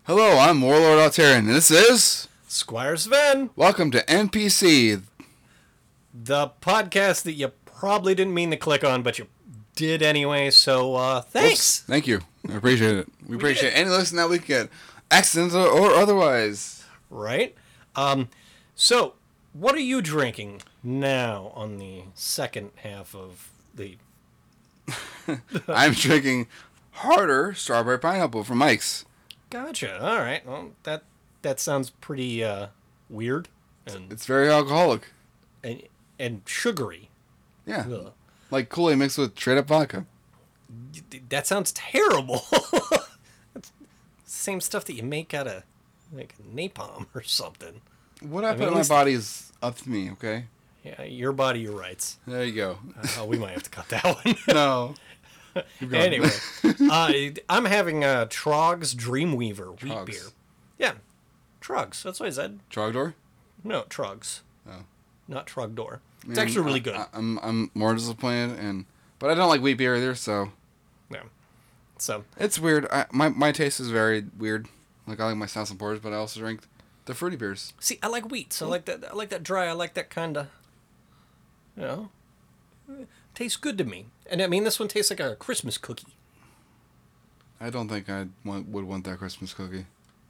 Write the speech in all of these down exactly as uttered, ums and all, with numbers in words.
Hello, I'm Warlord Altarian, and this is Squire Sven. Welcome to N P C, the podcast that you probably didn't mean to click on, but you did anyway. So uh, thanks. Oops, thank you. I appreciate it. We, we appreciate any listen that we get, accidents or, or otherwise. Right. Um. So, what are you drinking now on the second half of the? I'm drinking Harder Strawberry Pineapple from Mike's. Gotcha. All right. Well, that that sounds pretty uh, weird. And, It's very alcoholic. and and sugary. Yeah, Ugh. like Kool-Aid mixed with straight up vodka. That sounds terrible. That's the same stuff that you make out of like napalm or something. What I, I put mean, in at my least- body is up to me, okay? Yeah, your body, your rights. There you go. Uh, we might have to cut that one. No. Keep going. Anyway, uh, I'm having a Trog's Dreamweaver wheat Trogs. beer. Yeah, Trogs. That's what I said. Trogdor? No, Trogs. Oh. Not Trogdor. It's Man, actually really I- good. I, I'm I'm more disappointed, and but I don't like wheat beer either, so Yeah. So, it's weird. I, my my taste is very weird. Like I like my stouts and porters, but I also drink the fruity beers. see, I like wheat, so I like that. I like that dry. I like that kind of. You know, it tastes good to me. And I mean, this one tastes like a Christmas cookie. I don't think I want, would want that Christmas cookie.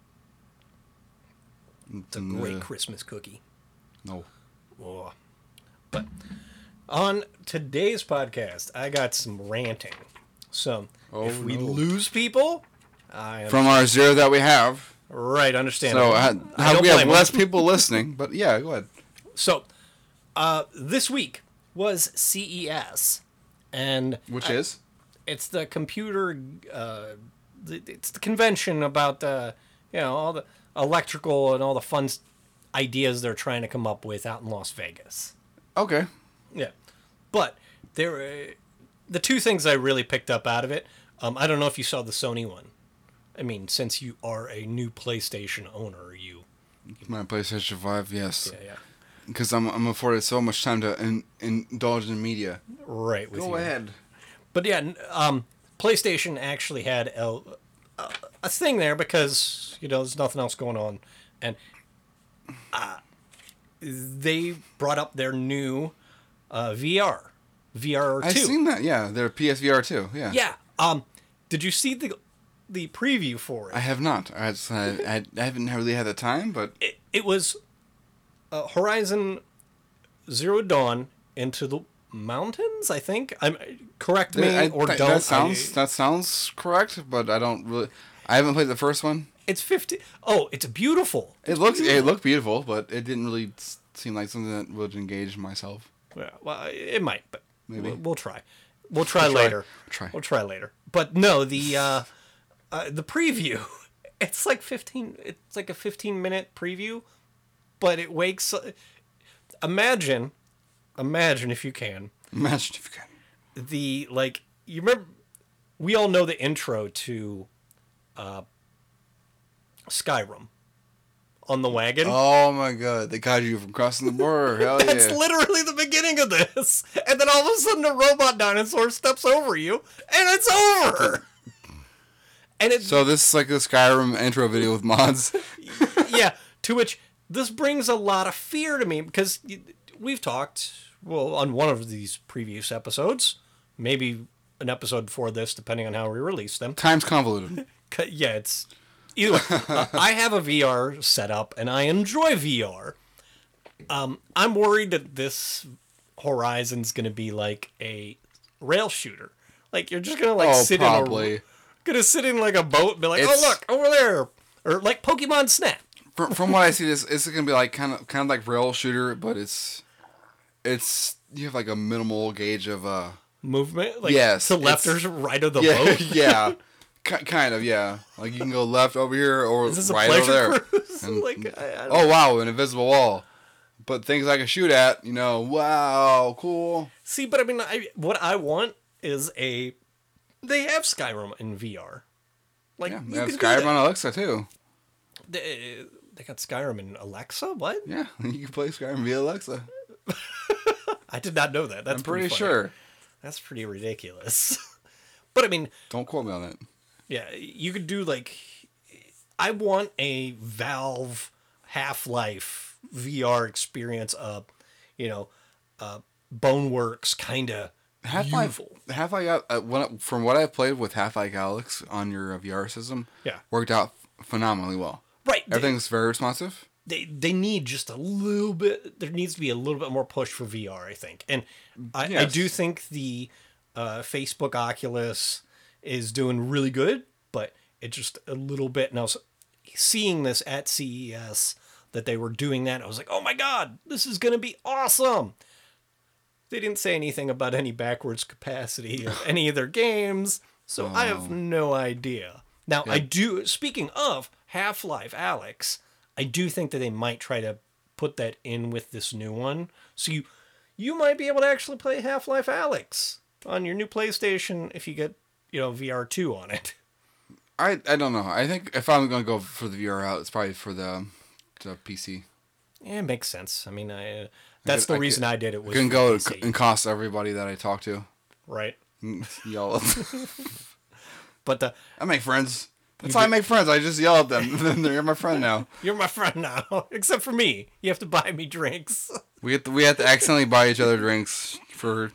It's a great Christmas cookie. No. Oh. But on today's podcast, I got some ranting. So Oh, if we no. lose people, I am From our zero that we have, right. Understand? so uh, I how, don't we have blame 'em. less people listening. But yeah, go ahead. So uh, this week was C E S, and Which I- is it's the computer. Uh, the, it's the convention about the you know all the electrical and all the fun s- ideas they're trying to come up with out in Las Vegas. okay. Yeah, but there, uh, the two things I really picked up out of it. Um, I don't know if you saw the Sony one. I mean, since you are a new PlayStation owner, you. My PlayStation Five, yes, Yeah, yeah. because I'm I'm afforded so much time to in, indulge in media. Right. With Go you. ahead. But yeah, n- um, PlayStation actually had a, a, a thing there because you know there's nothing else going on, and uh, they brought up their new uh, V R, V R two. I've seen that. Yeah, they're P S V R too. Yeah. Yeah. Um, did you see the the preview for it? I have not. I, just, I, I, I haven't really had the time, but it, it was uh, Horizon Zero Dawn into the mountains. I think. I'm correct me I, or th- don't. That sounds I- that sounds correct, but I don't really. I haven't played the first one. it's fifty. Oh, it's beautiful. It looks it looked beautiful, but it didn't really s- seem like something that would engage myself. Yeah, well, it might, but Maybe. we'll, we'll try. We'll try We'll try. later. We'll try. We'll try later. But no, the uh, uh, the preview. It's like fifteen. It's like a fifteen minute preview, but it wakes. Imagine, imagine if you can Imagine if you can. the like. You remember? We all know the intro to uh, Skyrim on the wagon. Oh my god, they caught you from crossing the border. Hell That's yeah. literally the beginning of this. And then all of a sudden a robot dinosaur steps over you and it's over. And it's, So this is like the Skyrim intro video with mods. yeah, to which this brings a lot of fear to me because y- we've talked, well, on one of these previous episodes, maybe an episode before this, depending on how we release them. Time's convoluted. C- Yeah, it's either way. uh, I have a V R setup and I enjoy V R. Um, I'm worried that this Horizon's gonna be like a rail shooter. Like you're just gonna like Oh, sit probably. in a gonna sit in like a boat and be like, It's- oh look over there, or like Pokemon Snap. From, from what I see, this it's gonna be like kind of kind of like rail shooter, but it's it's you have like a minimal gauge of uh Movement, like Yes, to left or it's- right of the yeah boat. yeah Ki kind of yeah like you can go left over here or Is this a right over pleasure there. cruise? And- like, I, I don't Oh wow, an invisible wall. But things I can shoot at, you know, wow, cool. see, but I mean, I, what I want is a. They have Skyrim in V R. Like Yeah, you they have can do Skyrim that. on Alexa too. They, they got Skyrim in Alexa? What? Yeah, you can play Skyrim via Alexa. I did not know that. That's I'm pretty funny. sure. That's pretty ridiculous. But I mean, Don't quote me on that. yeah, you could do like. I want a Valve Half-Life V R experience. Uh, you know, uh, Boneworks kind of Half-Life, Half-Life, uh, when, from what I've played with Half-Life Alyx on your uh, V R system, Yeah. worked out phenomenally well. Right. Everything's very responsive. They they need just a little bit. There needs to be a little bit more push for V R, I think, and I, Yes. I do think the uh, Facebook Oculus is doing really good, but it just a little bit. And I was seeing this at C E S that they were doing that. I was like, oh my god, this is gonna be awesome. They didn't say anything about any backwards capacity of any of their games, so I have no idea. Now I do. Speaking of Half-Life Alyx, I do think that they might try to put that in with this new one. So you you might be able to actually play Half-Life Alyx on your new PlayStation if you get, you know, V R two on it. I I don't know. I think if I'm going to go for the V R out, it's probably for the, the P C. Yeah, it makes sense. I mean, I, uh, that's I could- the I reason could- I did it. Was Can for go P C, and cost everybody that I talk to. right? Yell at them. But the I make friends. That's how I make friends. I just yell at them. Then they're my friend now. you're my friend now, except for me. You have to buy me drinks We have to, we have to accidentally buy each other drinks for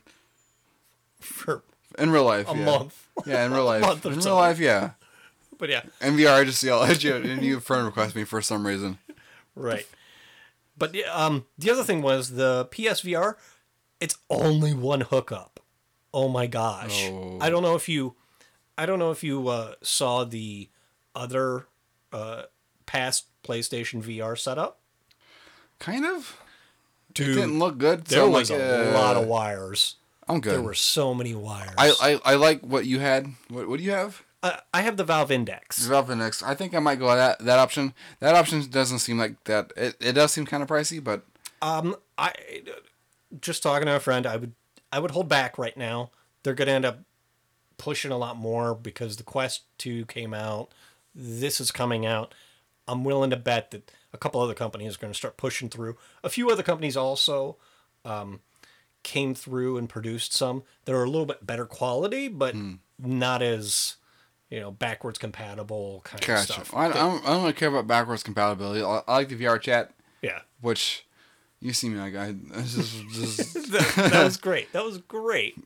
for in real life. a yeah. month. Yeah, in real life. month or in real so. life, yeah. But yeah, In V R, I just yell at you, and you friend request me for some reason. right. But yeah, um, the other thing was the P S V R. It's only one hookup. Oh my gosh! Oh. I don't know if you, I don't know if you uh, saw the other uh, past PlayStation V R setup. Kind of. Dude, It didn't look good. there so I'm was like, a uh, lot of wires. I'm good. There were so many wires. I, I I like what you had. What what do you have? I, I have the Valve Index. Valve Index. I think I might go that that option. That option doesn't seem like that. It it does seem kind of pricey, but Um, I just talking to a friend. I would I would hold back right now. They're gonna end up pushing a lot more because the Quest two came out. This is coming out. I'm willing to bet that a couple other companies are going to start pushing through. A few other companies also um, came through and produced some that are a little bit better quality, but not as, you know, backwards compatible kind of gotcha. stuff. I, I don't I don't really care about backwards compatibility. I, I like the V R chat, Yeah. which you see me like I this is just that, that was great. That was great.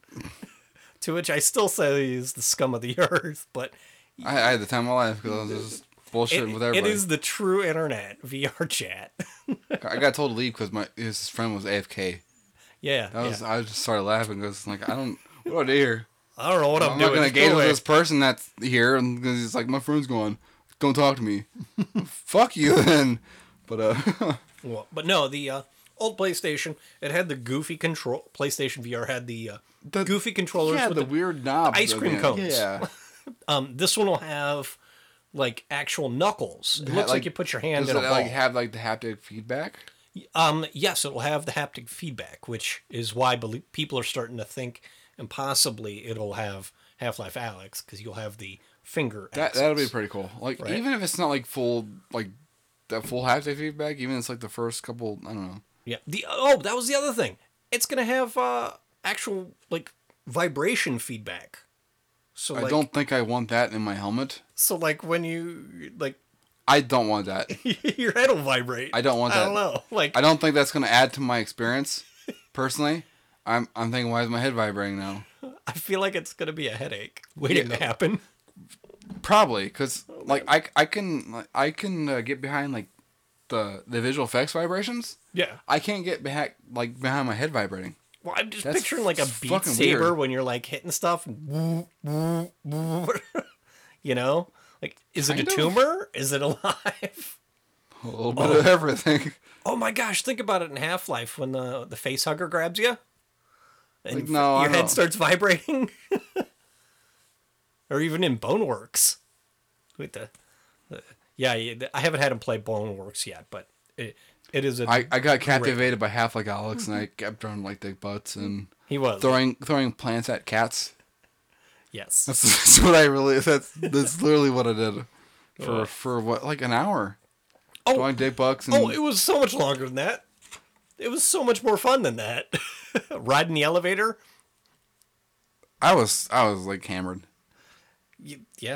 To which I still say is the scum of the earth, but I, I had the time of my life because I was just bullshitting it, with it everybody. is the true internet V R chat. I got told to leave because my his friend was A F K. yeah, That was yeah. I just started laughing because like I don't what do I do here? I don't know what I'm, I'm doing. not gonna Just go engage with away. this person that's here and because he's like my friend's going. Don't talk to me. Fuck you then. But uh, Well, but no, the uh, old PlayStation, it had the goofy control. PlayStation V R had the, uh, The- goofy controllers yeah, with the, the, weird knobs, ice at cream the end. cones. Yeah, Um, this one will have like actual knuckles. It Ha- looks like, like- you put your hand does in it a ball. like have like the haptic feedback? Um, yes, it will have the haptic feedback, which is why belie- people are starting to think, and possibly it'll have Half-Life Alyx because you'll have the finger. That access. that'll be pretty cool. Like Right? even if it's not like full like that full haptic feedback, even if it's like the first couple. I don't know. Yeah. The oh, that was the other thing. It's gonna have uh actual like vibration feedback. So like, I don't think I want that in my helmet. So like when you like I don't want that. your head will vibrate. I don't want I that. don't know. Like I don't think that's gonna add to my experience. Personally, I'm I'm thinking, why is my head vibrating now? I feel like it's gonna be a headache waiting Yeah. to happen. Probably because like I I can like, I can uh, get behind like the the visual effects vibrations. Yeah. I can't get behind like behind my head vibrating. Well, I'm just That's picturing like a f- Beat fucking Saber weird. when you're like hitting stuff. And you know, like is Kind it a of. tumor? Is it alive? A little bit of everything. Oh my gosh! Think about it in Half Life when the the face hugger grabs you, and Like, no, I your head don't- starts vibrating, or even in Boneworks. With the, the yeah, yeah, I haven't had him play Boneworks yet, but it it is a I, I got captivated by half like Alex, and I kept throwing like dick butts and he was throwing throwing plants at cats. yes. That's, that's what I really. That's that's literally what I did for Oh. for what like an hour. Oh, Throwing dick bucks and oh, it was so much longer than that. It was so much more fun than that. Riding the elevator. I was I was like hammered. You, yeah.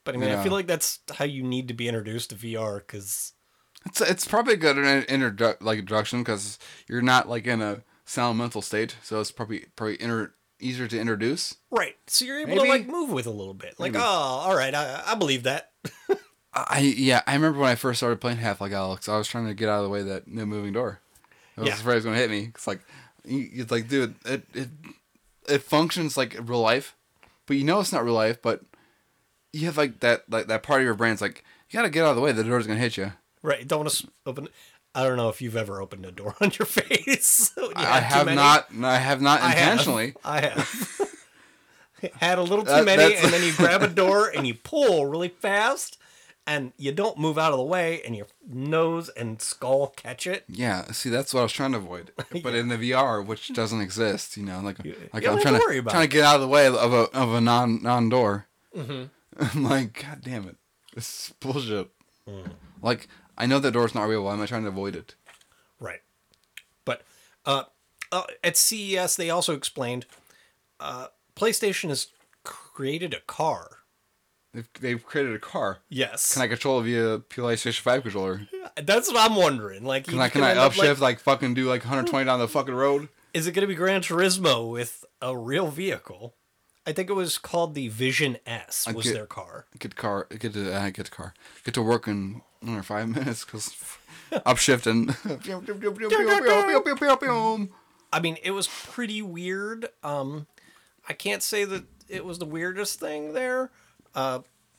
But I mean, I Yeah. feel like that's how you need to be introduced to V R, because It's it's probably a good in- introdu- like introduction because you're not like in a sound mental state, so it's probably probably inter- easier to introduce. right, so you're able Maybe. to like move with a little bit. Like, Maybe. oh, all right, I, I believe that. I yeah, I remember when I first started playing Half Like Alex, I was trying to get out of the way of that no moving door. I was Yeah. afraid it was gonna hit me. It's like, you, it's like, dude, it it it functions like real life, but you know it's not real life. But you have like that like that part of your brain's like, you gotta get out of the way. The door's gonna hit you. Right, don't want to open. I don't know if you've ever opened a door on your face. when you I too have many. not. I have not I have. intentionally. I have. Had a little too That- many, that's- and then you grab a door and you pull really fast, and you don't move out of the way, and your nose and skull catch it. Yeah, see, that's what I was trying to avoid. But in the V R, which doesn't exist, you know, like, like you I'm don't have trying to to worry about trying it. to get out of the way of a of a non non door. Mm-hmm. I'm like, God damn it, this is bullshit. Mm. Like, I know that door's not real. Why am I trying to avoid it? Right. But uh, uh, at C E S, they also explained uh, PlayStation has created a car. They've they've created a car. Yes. Can I control it via PlayStation five controller? That's what I'm wondering. Like, Can you I can I end up, upshift like, fucking do like one hundred twenty down the fucking road? Is it going to be Gran Turismo with a real vehicle? I think it was called the Vision S. Was get- their car? Get the car. Get to uh, get the car. Get to work in under five minutes because upshifting. I mean, it was pretty weird. Um, I can't say that it was the weirdest thing there. Uh,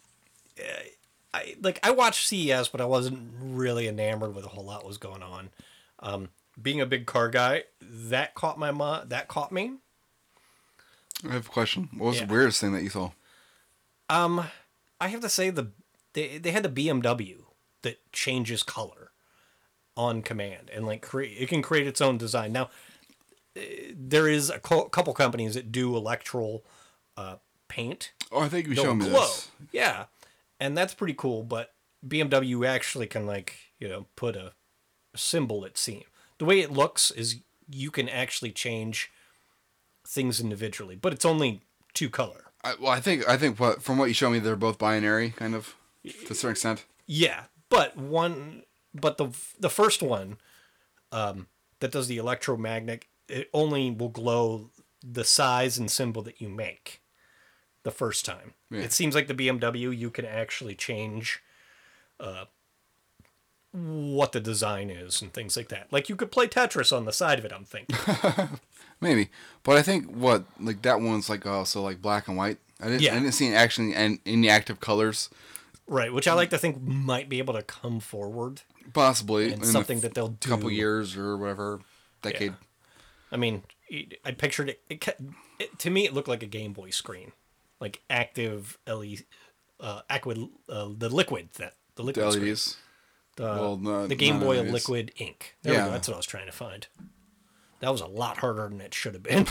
I like I watched C E S, but I wasn't really enamored with a whole lot was going on. Um, being a big car guy, that caught my mo- that caught me. I have a question. What was Yeah. the weirdest thing that you saw? Um, I have to say the they they had the B M W that changes color on command and like create it can create its own design. Now eh, there is a co- couple companies that do electoral uh, paint. Oh, I think you They'll showed me glow. this. Yeah, and that's pretty cool. But B M W actually can like you know put a, a symbol. It seems the way it looks is you can actually change things individually, but it's only two color. I, well, I think I think what from what you showed me, they're both binary, kind of, to a certain extent. Yeah, but one, but the the first one, um, that does the electromagnetic, it only will glow the size and symbol that you make. The first time, Yeah. it seems like the B M W you can actually change, uh, what the design is and things like that. Like you could play Tetris on the side of it. I'm thinking. Maybe, but I think what like that one's like also like black and white. I didn't Yeah. I didn't see it actually in any active colors. Right, which I like to think might be able to come forward. Possibly And in something a that they'll do. couple years or whatever decade. I mean, it- I pictured it, it, ca- it. To me, it looked like a Game Boy screen, like active L E D, uh, aqua, uh, the liquid that the The liquid L E screen. Ds. the, well, no, the Game not Boy L E Ds. liquid ink. There we Yeah. go. That's what I was trying to find. That was a lot harder than it should have been.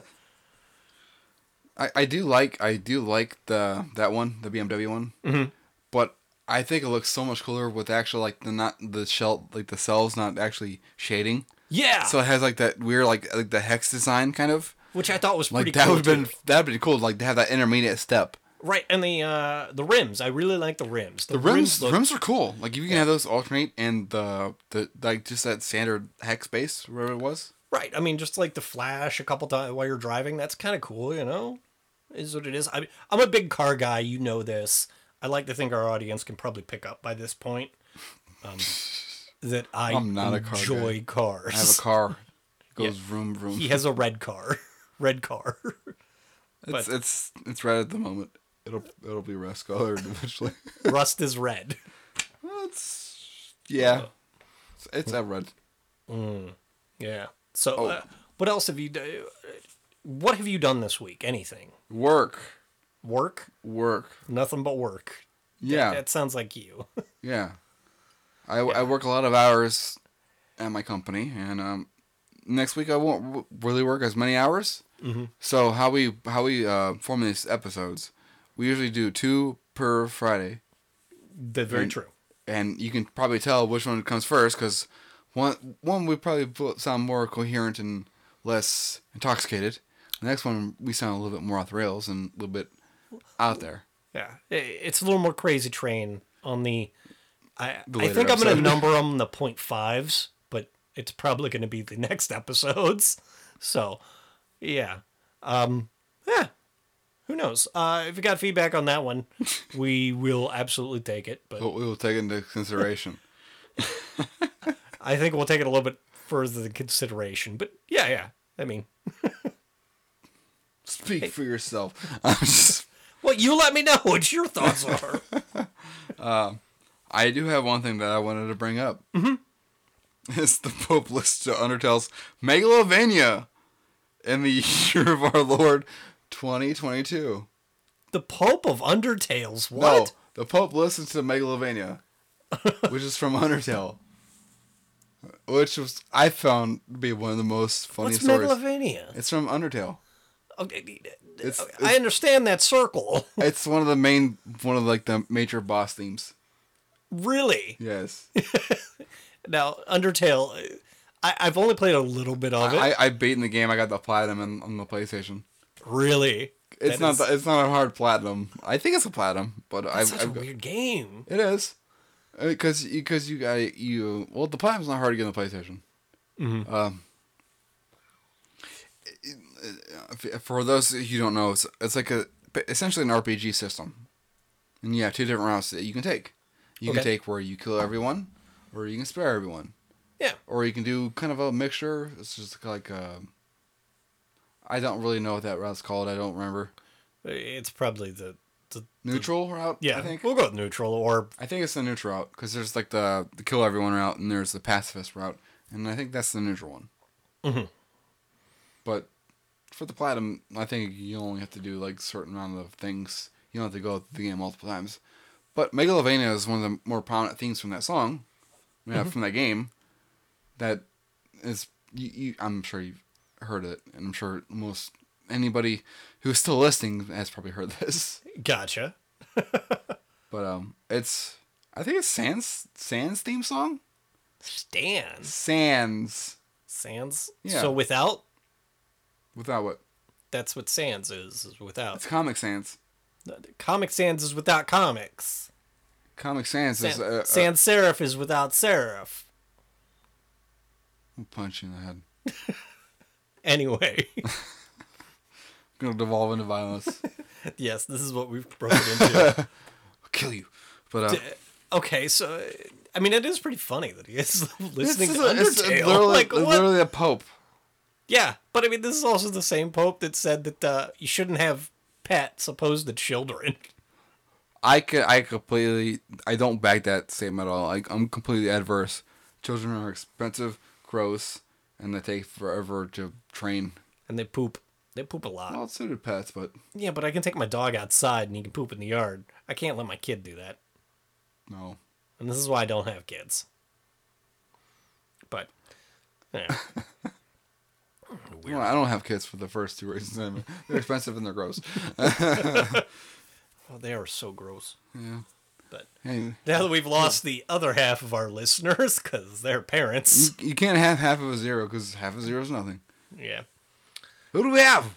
I, I do like I do like the that one, the B M W one. Mm-hmm. But I think it looks so much cooler with actual like the not the shell like the cells not actually shading. yeah, So it has like that weird like like the hex design kind of. which I thought was pretty Like that cool would have been too. that'd be cool like to have that intermediate step. Right, and the uh, the rims. I really like the rims. The rims the look- rims are cool. Like you can have those alternate and the the like just that standard hex base whatever it was. Right. I mean, just like the flash a couple times while you're driving, that's kind of cool, you know? Is what it is. I, I'm a big car guy. You know this. I like to think our audience can probably pick up by this point um, that I I'm not a car enjoy guy. cars. I have a car. It goes vroom vroom. He has a red car. Red car. It's it's it's red at the moment. It'll it'll be rust colored eventually. Rust is red. Well, it's yeah. It's, it's a red. Yeah. So, Oh. uh, what else have you done? What have you done this week? Anything? Work. Work? Work. Nothing but work. Yeah. That sounds like you. Yeah. I, I work a lot of hours at my company, and um, next week I won't w- really work as many hours. Mm-hmm. So how we how we uh, form these episodes, we usually do two per Friday, That's very And- true. and you can probably tell which one comes first because one one we probably feel- sound more coherent and less intoxicated. The next one we sound a little bit more off the rails and a little bit out there. Yeah, I- it's a little more Crazy Train on the. I The I later think I'm gonna episode. number them the point fives, but it's probably gonna be the next episodes. So, yeah, um, yeah. Who knows? Uh, if you got feedback on that one, we will absolutely take it. But But we will take into consideration. I think we'll take it a little bit further than consideration. But yeah, yeah. I mean, Speak for yourself. I'm just, well, you let me know what your thoughts are. I do have one thing that I wanted to bring up. Mm-hmm. It's the Pope list to Undertale's Megalovania in the year of our Lord twenty twenty-two. The Pope of Undertales. What? No, the Pope listens to Megalovania, which is from Undertale. Which was I found to be one of the most funny What's stories. Megalovania? It's from Undertale. Okay, It's, I it's understand that circle. it's one of the main one of like the major boss themes. Really? Yes. Now, Undertale, I, I've only played a little bit of it. I, I beat in the game. I got the platinum in, on the PlayStation. Really? It's That not is- the, it's not a hard platinum. I think it's a platinum, but That's I've, such I've a got- weird game. it is because because you got you well the platinum's not hard to get on the PlayStation. Mm-hmm. Um, for those who don't know, it's, it's like a essentially an R P G system, and you have two different routes that you can take. You can Okay. take where you kill everyone, or you can spare everyone, Yeah. or you can do kind of a mixture. It's just like uh, I don't really know what that route's called. I don't remember. It's probably the, the Neutral route. yeah. I think. We'll go with neutral or I think it's the neutral route because there's like the the kill everyone route and there's the pacifist route, and I think that's the neutral one. Mhm. But for the platinum, I think you only have to do like a certain amount of things. You don't have to go through the game multiple times. But Megalovania is one of the more prominent themes from that song, yeah, from that game. That is, you, you, I'm sure you've heard it, and I'm sure most anybody who's still listening has probably heard this. gotcha. But um, it's I think it's Sans Sans theme song. Stan Sans Sans. Yeah. So without, without what? that's what Sans is. Is without. It's Comic Sans. Comic Sans is without comics. Comic Sans Sans, is. Uh, uh, Sans Serif is without Serif. I'll punch you in the head. Anyway, Gonna devolve into violence. yes, this is what we've broken into. I'll kill you. But uh, Okay, so I mean, it is pretty funny that he is listening it's, to it's Undertale. literally, like, what? literally a pope. Yeah, but I mean, this is also the same pope that said that uh, you shouldn't have pets opposed to children. I could, I completely, I don't back that statement at all. I, I'm completely adverse. Children are expensive, gross, and they take forever to train. And they poop. They poop a lot. Well, so do pets, but Yeah, but I can take my dog outside and he can poop in the yard. I can't let my kid do that. no. And this is why I don't have kids. But, yeah. Well, I don't have kids for the first two reasons. They're expensive and they're gross. Oh, they are so gross. Yeah. But Hey, now that we've lost the other half of our listeners because they're parents. you, you can't have half of a zero because half of a zero is nothing. Yeah. Who do we have?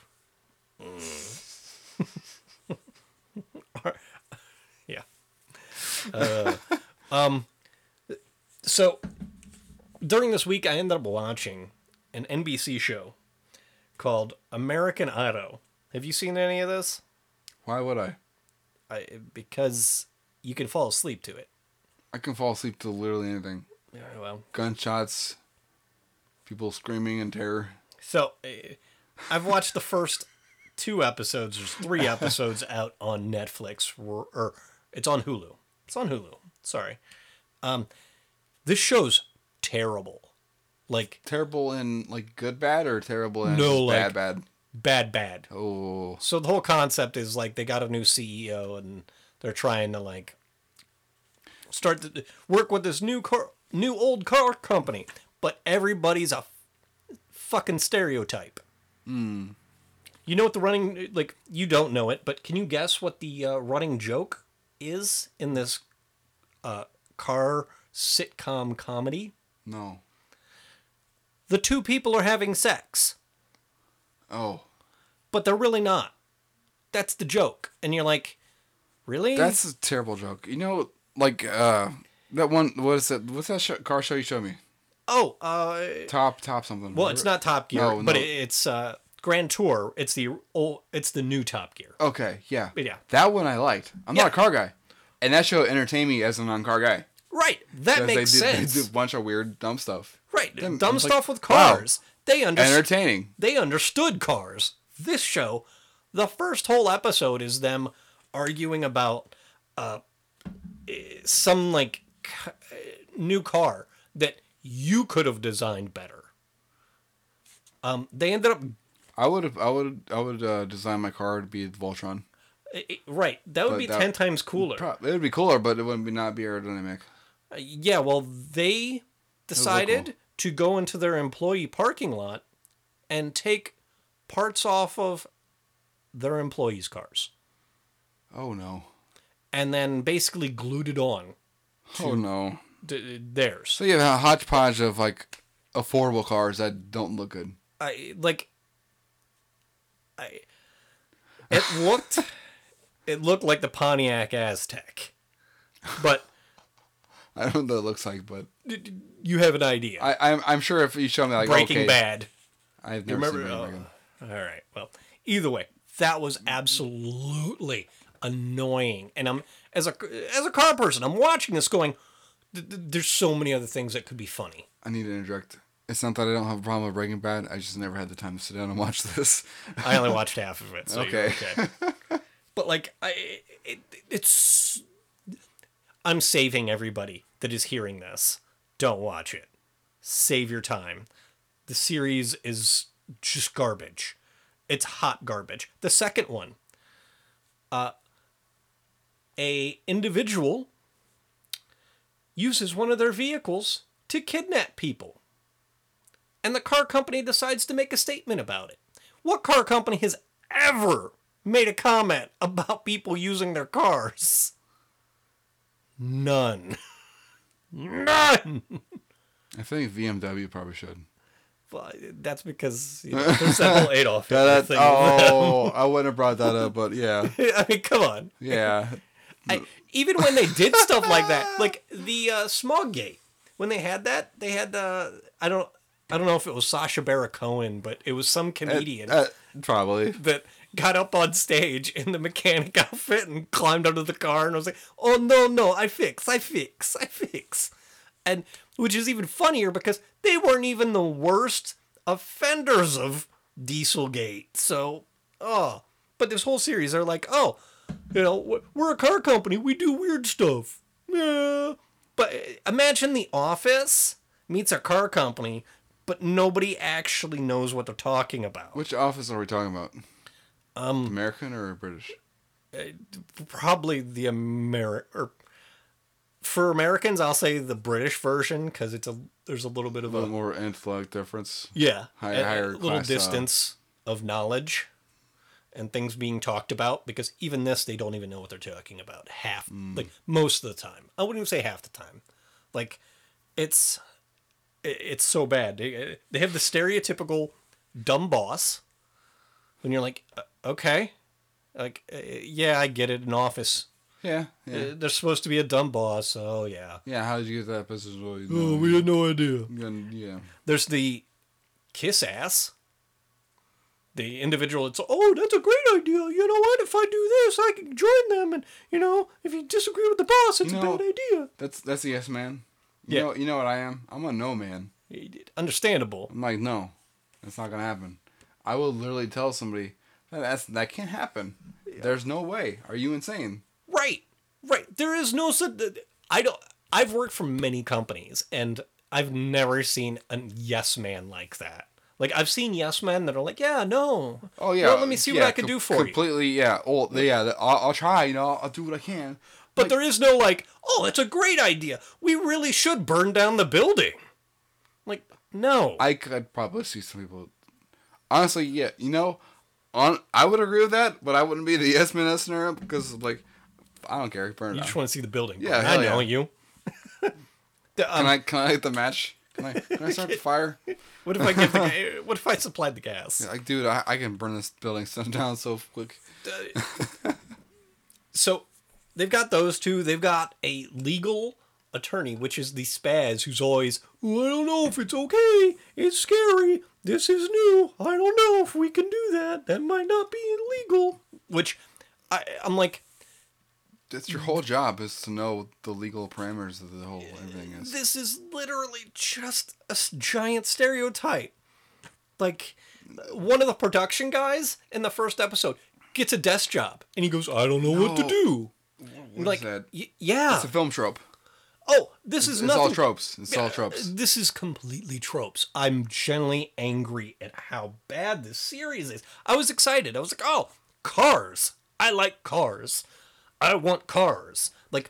Yeah. Uh, um. So during this week, I ended up watching an N B C show called American Idol. Have you seen any of this? Why would I? I, because you can fall asleep to it. I can fall asleep to literally anything. Yeah, well, Gunshots, people screaming in terror. so uh, I've watched the first two episodes. There's three episodes out on Netflix, or, or it's on Hulu. It's on Hulu. Sorry. Um, this show's terrible. Like Terrible in like good bad or terrible in No, just like- bad bad? bad, bad. Oh, So the whole concept is like they got a new C E O and they're trying to like start to work with this new car, new old car company, but everybody's a f- fucking stereotype. Hmm. You know what the running like? You don't know it, but can you guess what the uh, running joke is in this uh, car sitcom comedy? no. The two people are having sex, Oh. but they're really not. That's the joke, and you're like, Really? That's a terrible joke. You know, like uh, that one. What is it? What's that show, car show you showed me? Oh, uh, Top, top something. well, it's not Top Gear, No, but no. it's uh, Grand Tour. It's the old, it's the new Top Gear. Okay, yeah, Yeah. That one I liked. I'm Yeah. not a car guy, and that show entertained me as a non-car guy. Right. That 'Cause makes they did, sense. They did a bunch of weird, dumb stuff. Right. Them- Dumb it's like, stuff with wow. cars. They understood. Entertaining. They understood cars. This show, the first whole episode is them arguing about uh, some like c- new car that you could have designed better. Um, they ended up I would have, I would, I would uh, design my car to be Voltron. i- i- right. That would But be that- ten times cooler. Pro- It would be cooler, but it wouldn't be not be aerodynamic. Uh, yeah. Well, they decided cool. to go into their employee parking lot and take parts off of their employees' cars. Oh no. And then basically glued it on Oh no. to theirs. So you have a hodgepodge of like affordable cars that don't look good. I like. I. It looked. It looked like the Pontiac Aztec, but I don't know what that looks like, but d- d- you have an idea. I, I'm I'm sure if you show me like Breaking okay, Bad. I've You never remember? seen Oh, Breaking Bad. all right. Well, either way, that was absolutely annoying. And I'm as a as a car person, I'm watching this going. th- th- There's so many other things that could be funny. I need to interject. It's not that I don't have a problem with Breaking Bad. I just never had the time to sit down and watch this. I only watched half of it. So okay. Okay. okay. But like, I it, it's. I'm saving everybody that is hearing this. Don't watch it. Save your time. The series is just garbage. It's hot garbage. The second one. Uh, a individual uses one of their vehicles to kidnap people. And the car company decides to make a statement about it. What car company has ever made a comment about people using their cars? None. None. I think V M W probably should. Well, that's because you know, there's that whole Adolf Hitler That, thing. oh, I wouldn't have brought that up, but yeah, I mean, come on. yeah. I, even when they did stuff like that, like the uh, Smog Gate, when they had that, they had the I don't I don't know if it was Sacha Baron Cohen, but it was some comedian Uh, uh, probably. that got up on stage in the mechanic outfit and climbed under the car and was like, "Oh no, no, I fix, I fix, I fix," and which is even funnier because they weren't even the worst offenders of Dieselgate. So, oh, but this whole series, they're like, oh, you know, we're a car company, we do weird stuff. Yeah, but imagine The Office meets a car company, but nobody actually knows what they're talking about. Which office are we talking about? Um, American or British? Probably the Ameri- or for Americans, I'll say the British version because it's a there's a little bit A of little a more intellect difference. yeah High- a- a higher little class, uh, distance of knowledge and things being talked about because even this they don't even know what they're talking about half Mm. like most of the time. I wouldn't even say half the time. Like it's it- it's so bad. They they have the stereotypical dumb boss when you're like uh, okay like uh, yeah I get it in office. Yeah, yeah. Uh, There's supposed to be a dumb boss, so yeah. Yeah, how did you get that position? Well, you Oh, know, we had no idea. you- Yeah. There's the kiss ass. The individual, it's, oh, that's a great idea. You know what? If I do this, I can join them. And, you know, if you disagree with the boss, it's You a know- bad idea. That's that's a yes man. You Yeah. know, you know what I am? I'm a no man. Understandable. I'm like, no, that's not gonna happen. I will literally tell somebody that that's, that can't happen. There's no way. Are you insane? Right. Right. There is no such. I don't. I've worked for many companies, and I've never seen a yes man like that. Like I've seen yes men that are like, yeah, no. Oh yeah. Well, let me see what yeah, I can com- do for you. Completely, yeah. Oh yeah. I'll, I'll try. You know, I'll do what I can. But there is no like, oh, that's a great idea. We really should burn down the building. Like, no. I could probably see some people. Honestly, yeah. You know, on I would agree with that, but I wouldn't be the yes man in that scenario because like I don't care. Burn it You down. just want to see the building. Yeah, I hell know yeah. you. The, um, Can I can I hit the match? Can I can I start the fire? what if I give the ga- What if I supplied the gas? Like, dude, I, I can burn this building down so quick. So, they've got those two. They've got a legal attorney, which is the Spaz, who's always, oh, I don't know if it's okay. It's scary. This is new. I don't know if we can do that. That might not be illegal. Which, I, I'm like... That's your whole job, is to know the legal parameters of the whole everything is. This is literally just a giant stereotype. Like, one of the production guys in the first episode gets a desk job, and he goes, I don't know no. what to do. What like, is that? Y- yeah. It's a film trope. Oh, this is it's nothing. all tropes. It's all tropes. This is completely tropes. I'm genuinely angry at how bad this series is. I was excited. I was like, oh, cars. I like cars. I want cars. Like,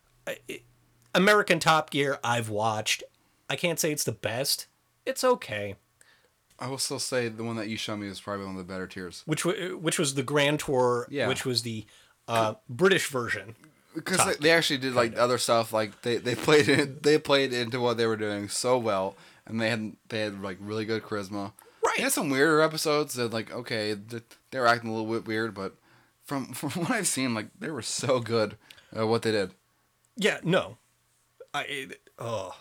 American Top Gear, I've watched. I can't say it's the best. It's okay. I will still say the one that you showed me is probably one of the better tiers. Which which was the Grand Tour, yeah. which was the uh, British version. Because they, they actually did like other stuff, like they, they played it, they played into what they were doing so well, and they had they had like really good charisma. Right. They had some weirder episodes that like okay they were acting a little bit weird, but from from what I've seen, like they were so good at what they did. Yeah. No. I. It, oh.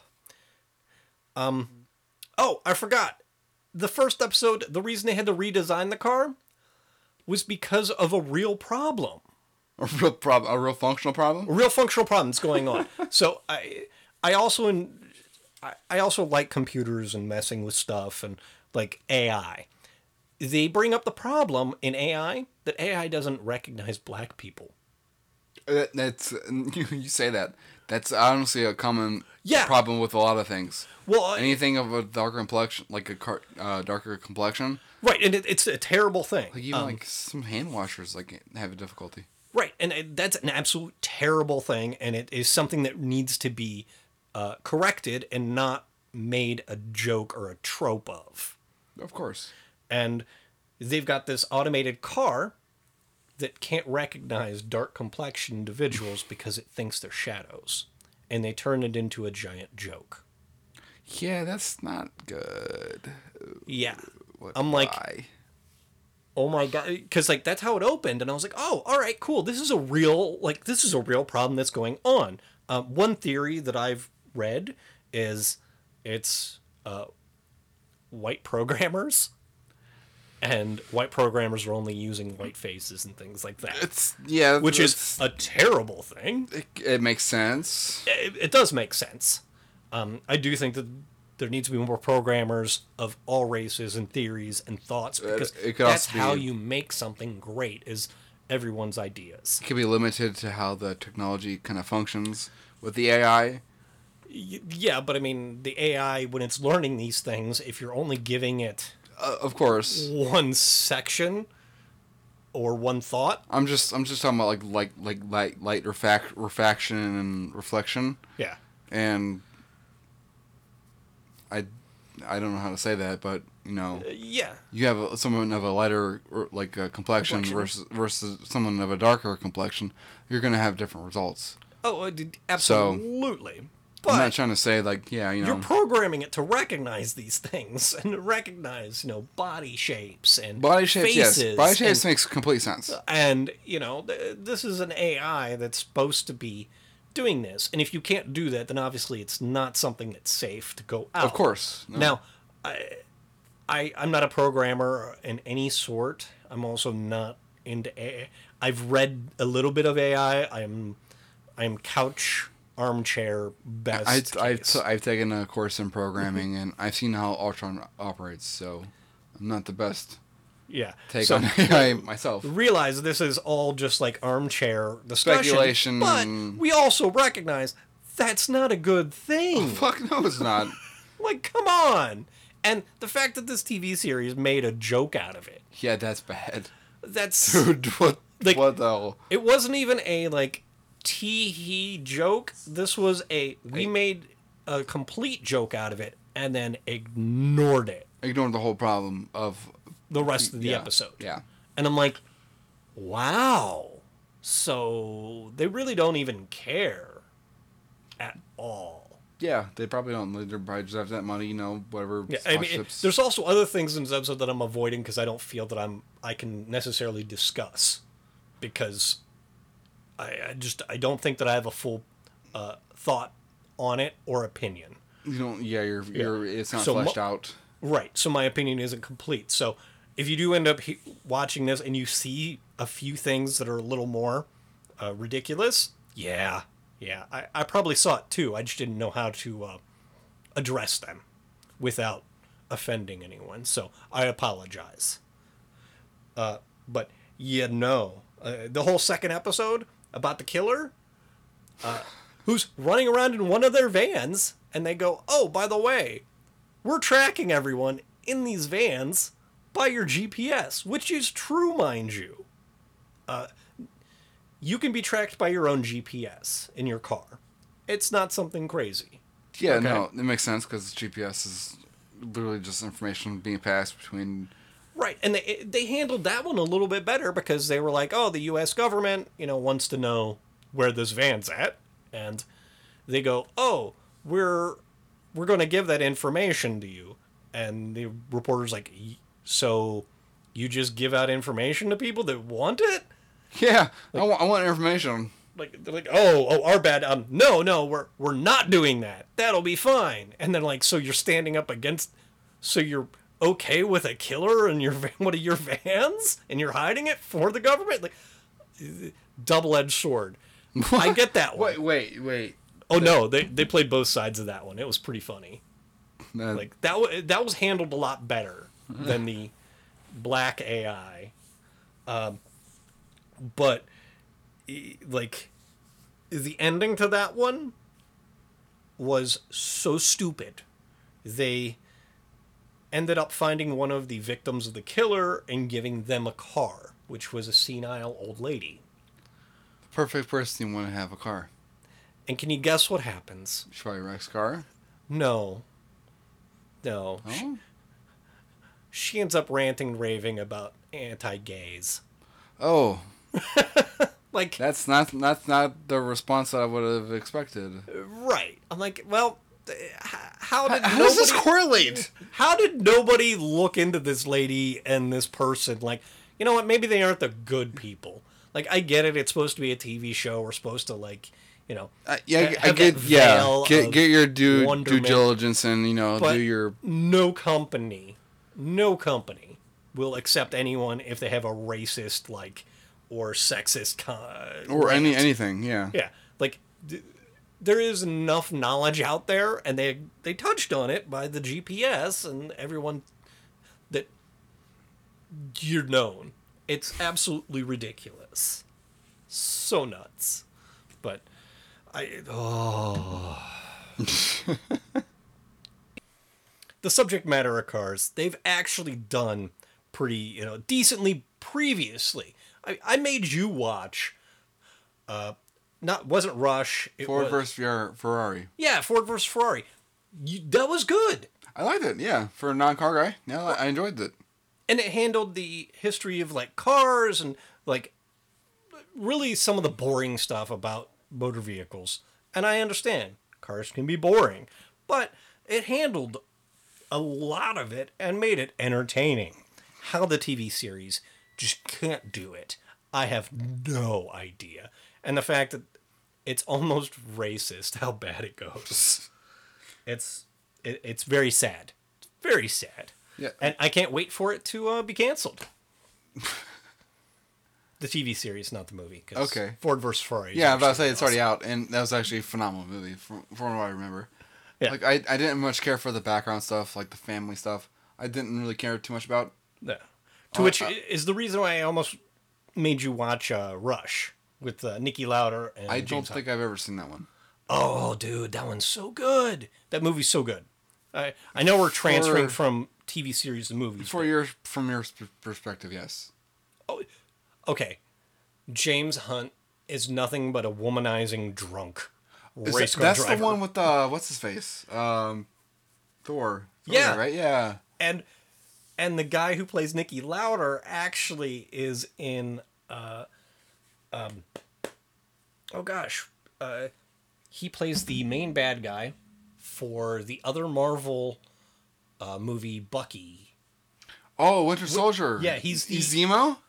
Um. Oh, I forgot. The first episode, the reason they had to redesign the car was because of a real problem. A real problem, a real functional problem. A real functional problem that's going on. So I, I also, I, I also like computers and messing with stuff and like A I. They bring up the problem in A I that A I doesn't recognize black people. That, that's you, you say that. That's honestly a common yeah. problem with a lot of things. Well, anything of a darker complexion, like a car, uh, darker complexion, right? And it, it's a terrible thing. Like even um, like some hand washers, like have a difficulty. Right, and it, that's an absolute terrible thing, and it is something that needs to be uh, corrected and not made a joke or a trope of. Of course. And they've got this automated car that can't recognize dark complexion individuals because it thinks they're shadows, and they turn it into a giant joke. Yeah, that's not good. Yeah. What, I'm like, why? Oh my God. Because like, that's how it opened. And I was like, oh, all right, cool. This is a real, like, this is a real problem that's going on. Um, one theory that I've read is it's uh, white programmers. And white programmers are only using white faces and things like that. It's, yeah. Which it's, is a terrible thing. It, it makes sense. It, it does make sense. Um, I do think that there needs to be more programmers of all races and theories and thoughts, because it, it could that's also be, how you make something great, is everyone's ideas. It can be limited to how the technology kind of functions with the A I. Y- yeah, but I mean, the A I, when it's learning these things, if you're only giving it... Uh, of course. One section or one thought. I'm just I'm just talking about like like like light light refact, refaction and reflection. Yeah. And I, I don't know how to say that, but you know, uh, yeah, you have a, someone of a lighter or like a complexion, complexion versus versus someone of a darker complexion, you're gonna have different results. Oh, uh, absolutely. So, but I'm not trying to say like yeah, you know, you're programming it to recognize these things and to recognize you know body shapes and body shapes. faces Yes, body shapes and, makes complete sense. And you know, th- this is an A I that's supposed to be doing this, and if you can't do that, then obviously it's not something that's safe to go out. Of course. No. Now, I, I, I'm not a programmer in any sort. I'm also not into A I. I've read a little bit of A I. I'm, I'm couch armchair best. I, I've, t- I've taken a course in programming, and I've seen how Ultron operates, so I'm not the best. Yeah. Take so, on A I myself. Realize this is all just like armchair discussion. Speculation. But we also recognize that's not a good thing. Oh, fuck no, it's not. Like, come on. And the fact that this T V series made a joke out of it. Yeah, that's bad. That's Dude, what, like, what the hell? It wasn't even a, like, tee-hee joke. This was a, we made a complete joke out of it and then ignored it. Ignored the whole problem of the rest of the yeah, episode. Yeah. And I'm like, wow. So they really don't even care at all. Yeah, they probably don't. They probably just have that money, you know, whatever. Yeah, I mean, it, there's also other things in this episode that I'm avoiding because I don't feel that I'm I can necessarily discuss, because I, I just I don't think that I have a full uh, thought on it or opinion. You don't. Yeah, you're. You're. It's not So fleshed mo- out. Right. So my opinion isn't complete. So if you do end up he- watching this and you see a few things that are a little more uh, ridiculous, yeah, yeah, I, I probably saw it too. I just didn't know how to uh, address them without offending anyone. So I apologize. Uh, but yeah, no, uh, the whole second episode about the killer, uh, who's running around in one of their vans, and they go, "Oh, by the way, we're tracking everyone in these vans by your G P S," which is true, mind you. Uh, you can be tracked by your own G P S in your car. It's not something crazy. Yeah, Okay. no, it makes sense because G P S is literally just information being passed between. Right, and they they handled that one a little bit better because they were like, "Oh, the U S government, you know, wants to know where this van's at," and they go, "Oh, we're we're going to give that information to you," and the reporter's like, "Y- "So you just give out information to people that want it?" Yeah, I want. I want information. Like they're like, "Oh, oh, our bad. Um, no, no, we're we're not doing that. That'll be fine." And then like, so you're standing up against, so you're okay with a killer in your van- one of your vans, and you're hiding it for the government, like double-edged sword. I get that one. Wait, wait, wait. Oh no, they they played both sides of that one. It was pretty funny. Uh, Like that wa- that was handled a lot better than the black A I. Um, but e- like the ending to that one was so stupid. They ended up finding one of the victims of the killer and giving them a car, which was a senile old lady. perfect person you want to have a car. And can you guess what happens? She probably wrecks car. No. No. Oh, She, she ends up ranting and raving about anti-gays. oh, Like, that's not that's not the response that I would have expected. right. I'm like, well, h- how did How nobody, does this correlate? how did nobody look into this lady and this person? Like, you know what? Maybe they aren't the good people. Like, I get it. It's supposed to be a T V show. We're supposed to, like, you know, Uh, yeah, ha- I have get. that Yeah, veil get of get your due due wonderment. diligence and you know But do your. no company, no company will accept anyone if they have a racist, like, or sexist con- Or any rant. anything, yeah. Yeah, like th- there is enough knowledge out there, and they they touched on it by the G P S and everyone that you're known. It's absolutely ridiculous, so nuts. But I oh. The subject matter of Cars, they've actually done pretty, you know, decently previously. I, I made you watch. Uh, not wasn't Rush. It Ford was, versus Fer- Ferrari. yeah, Ford versus Ferrari. You, that was good, I liked it. Yeah, for a non-car guy, yeah, I I enjoyed it. and it handled the history of like cars and like really some of the boring stuff about motor vehicles. And I understand cars can be boring, but it handled a lot of it and made it entertaining. How the T V series just can't do it, I have no idea. And the fact that it's almost racist how bad it goes. It's it, it's very sad. Very sad. Yeah. And I can't wait for it to uh, be canceled. The T V series, not the movie. 'Cause Okay. Ford versus Ferrari. is Yeah, I was about to actually say it's awesome. already out, and that was actually a phenomenal movie from from what I remember. Yeah. Like I, I didn't much care for the background stuff, like the family stuff. I didn't really care too much about. Yeah. To Uh, which uh, is the reason why I almost made you watch uh, Rush with uh, Nikki Lauder and I don't James think I've ever seen that one. Oh, dude, that one's so good. That movie's so good. I I know we're transferring For- from T V series to movies. For your from your sp- perspective, yes. but- okay, James Hunt is nothing but a womanizing drunk Is race that- car that's driver. the one with uh, what's his face? Um, Thor. Thor Yeah. guy, right. Yeah. and and the guy who plays Nicky Lauder actually is in uh um oh gosh uh he plays the main bad guy for the other Marvel uh movie Bucky. Oh, Winter Soldier. yeah, he's the- he's Zemo.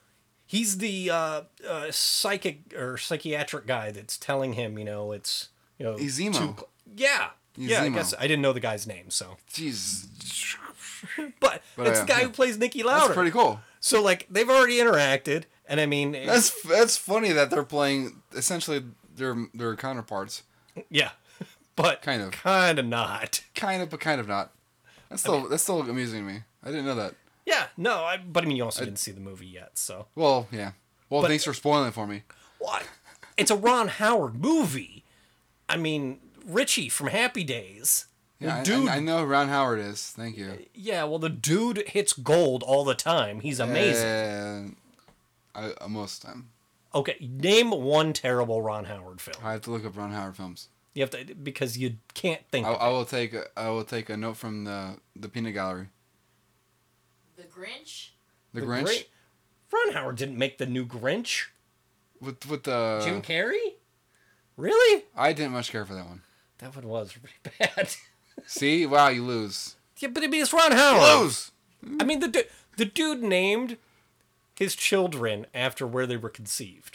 he's the uh, uh, psychic or psychiatric guy that's telling him, you know, it's you know, He's Zemo. too cl- yeah, He's yeah. I Zemo. guess I didn't know the guy's name, so. Jeez. But, But, it's uh, the guy yeah. who plays Nicky Lauder. That's pretty cool. So like they've already interacted, and I mean, That's that's funny that they're playing essentially their their counterparts. yeah, but Kind of. kind of not. Kind of, but kind of not. That's still that's still amusing to me. I didn't know that. Yeah, no, I, but I mean, you also didn't see the movie yet, so. Well, yeah. Well, But- thanks for spoiling it for me. What? It's a Ron Howard movie. I mean, Richie from Happy Days. Yeah, the I- dude. I, I know who Ron Howard is. Thank you. Yeah, well, the dude hits gold all the time. He's amazing. And I, uh, most of the time. Okay, name one terrible Ron Howard film. I have to look up Ron Howard films. You have to because you can't think. I, of I it. will take a, I will take a note from the the peanut gallery. The Grinch? The, The Grinch Great- Ron Howard didn't make the new Grinch. with with the. Jim Carrey? Really? I didn't much care for that one. That one was pretty bad. See, wow, you lose. Yeah, but I mean, it's Ron Howard. Lose. I mean, the du- the dude named his children after where they were conceived.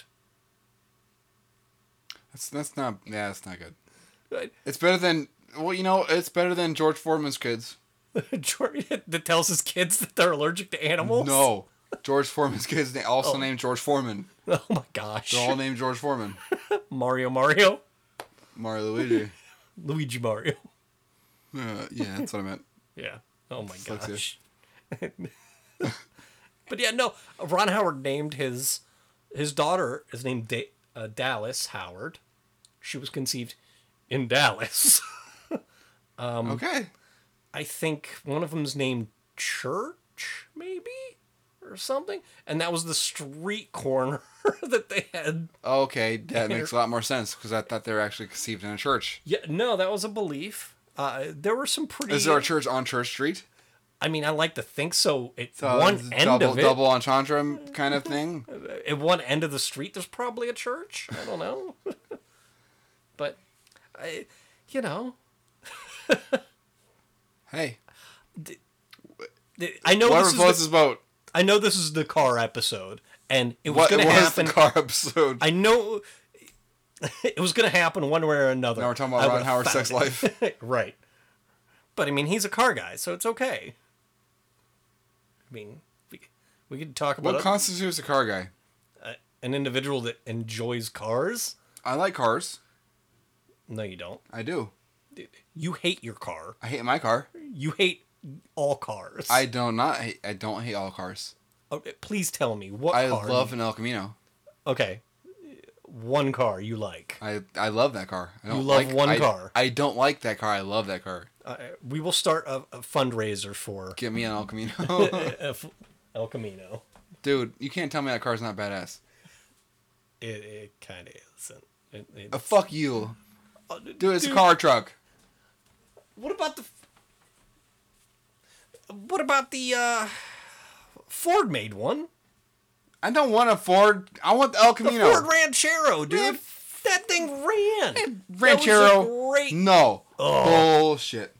That's that's not. Yeah, that's not good. Right? It's better than. Well, you know, it's better than George Foreman's kids. George- that tells his kids that they're allergic to animals. No, George Foreman's kids. They also named George Foreman. Oh my gosh. They're all named George Foreman. Mario Mario. Mario Luigi. Luigi Mario. Uh, yeah, that's what I meant. Yeah. Oh my Dyslexia. gosh. But yeah, no. Ron Howard named his his daughter is named da- uh, Dallas Howard. She was conceived in Dallas. Um, okay. I think one of them's named Church, maybe, or something, and that was the street corner that they had. Okay, that makes a lot more sense because I thought they were actually conceived in a church. Yeah, no, that was a belief. Uh, there were some pretty. Is there a church on Church Street? I mean, I like to think so. At So one it's end double, of it, double entendre kind of thing. at one end of the street, there's probably a church. I don't know, but I, you know, Hey, I know whatever this is floats the, his boat. I know this is the car episode, and it was What going to was happen. the car episode? I know it was going to happen one way or another. Now we're talking about I Ron would've Howard's found sex it. life. Right. But I mean, he's a car guy, so it's okay. I mean, we, we could talk about What a- constitutes a car guy? uh, an individual that enjoys cars. I like cars. No, you don't. I do. You hate your car. I hate my car. You hate all cars. I do not. Hate, I don't hate all cars. Oh, please tell me what I car. love an El Camino. Okay, one car you like. I I love that car. I don't You love like, one I, car. I don't like that car. I love that car. Uh, we will start a, a fundraiser for Get me an El Camino. El Camino. Dude, you can't tell me that car's not badass. It, it kind of isn't. It, Uh, it's- fuck you. uh, Dude, it's dude, a car truck. What about the? What about the uh, Ford made one? I don't want a Ford. I want the El The Camino. Ford Ranchero, dude. Man, that thing ran. That was a Ranchero. great. No. Oh. Bullshit.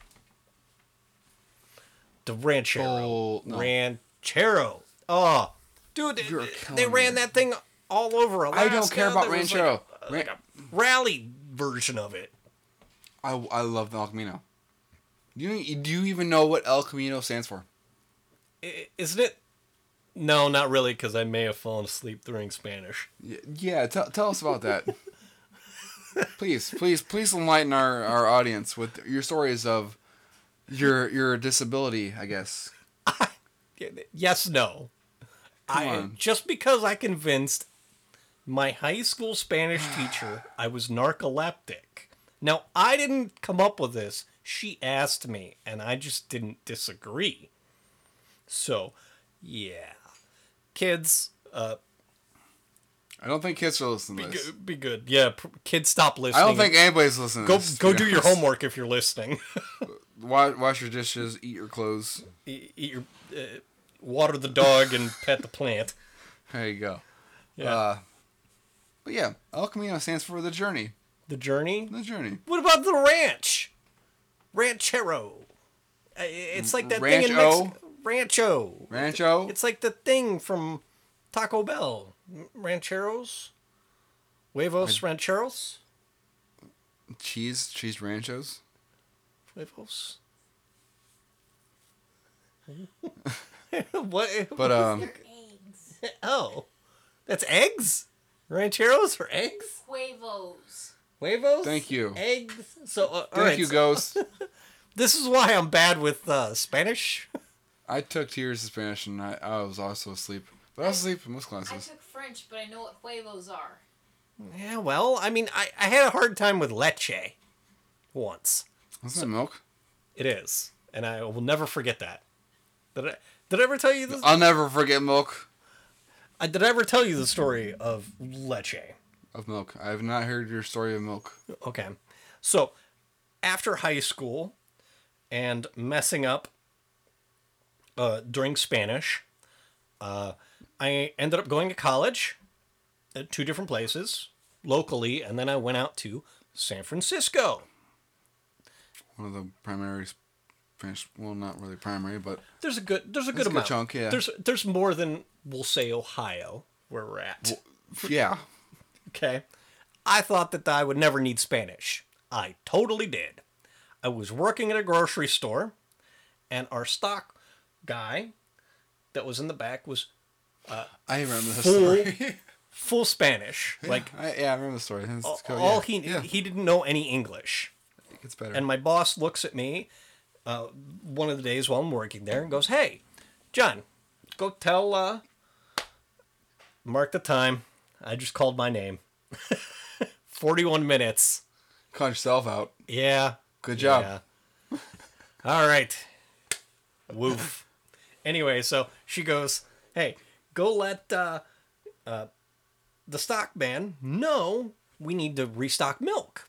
The Ranchero. Bull- no. Ranchero. Oh, dude, they, You're they killing ran me. that thing all over Alaska. I don't care about There was Ranchero. Like a, like a rally version of it. I, I love the El Camino. Do you, do you even know what El Camino stands for? I- Isn't it? No, not really, because I may have fallen asleep during Spanish. Y- Yeah, tell tell us about that. Please, please, please enlighten our, our audience with your stories of your your disability, I guess. Yes, no. I on. just because I convinced my high school Spanish teacher I was narcoleptic. Now, I didn't come up with this. She asked me, and I just didn't disagree. So, yeah. Kids, uh, I don't think kids are listening to be, this. go- be good. Yeah, pr- kids, stop listening. I don't think anybody's listening to Go, this. go to be do your honest. homework if you're listening. Wash, wash your dishes, eat your clothes. eat, eat your, uh, water the dog and pet the plant. There you go. Yeah. Uh, but yeah, El Camino stands for the journey. The journey. The journey. What about the ranch? Ranchero. Uh, It's like that thing in Rancho? Mexico. Rancho. Rancho. It's like the thing from Taco Bell, rancheros, huevos rancheros, Cheese, cheese ranchos. huevos. What? But um, Eggs. Oh, that's eggs. Rancheros or eggs? Huevos. Huevos. Thank you. Eggs. So uh, all thank right, you, so- Ghost. This is why I'm bad with uh, Spanish. I took two years of Spanish and I, I was also asleep. But I was asleep in most I classes. took French, but I know what huevos are. Yeah, well, I mean, I, I had a hard time with leche once. Isn't that milk? It is, and I will never forget that. Did I, did I ever tell you this? I'll never forget milk. I, did I ever tell you the story of leche? Of milk. I have not heard your story of milk. Okay. So, after high school and messing up uh, during Spanish, uh, I ended up going to college at two different places, locally, and then I went out to San Francisco. One of the primary Spanish, well, not really primary, but There's a good there's a good There's a good amount. chunk, yeah. There's there's more than we'll say Ohio where we're at. yeah. Okay. I thought that I would never need Spanish. I totally did. I was working at a grocery store, and our stock guy that was in the back was I remember this Full- story. full Spanish. Like I, yeah, I remember the story. It's all, cool, all yeah. he yeah. he didn't know any English. It gets better. And my boss looks at me uh, one of the days while I'm working there and goes, "Hey, John, go tell uh, mark the time. I just called my name. forty-one minutes. Call yourself out. Yeah. Good job. Yeah. All right. Woof. Anyway, so she goes, "Hey, go let uh, uh, the stock man know we need to restock milk."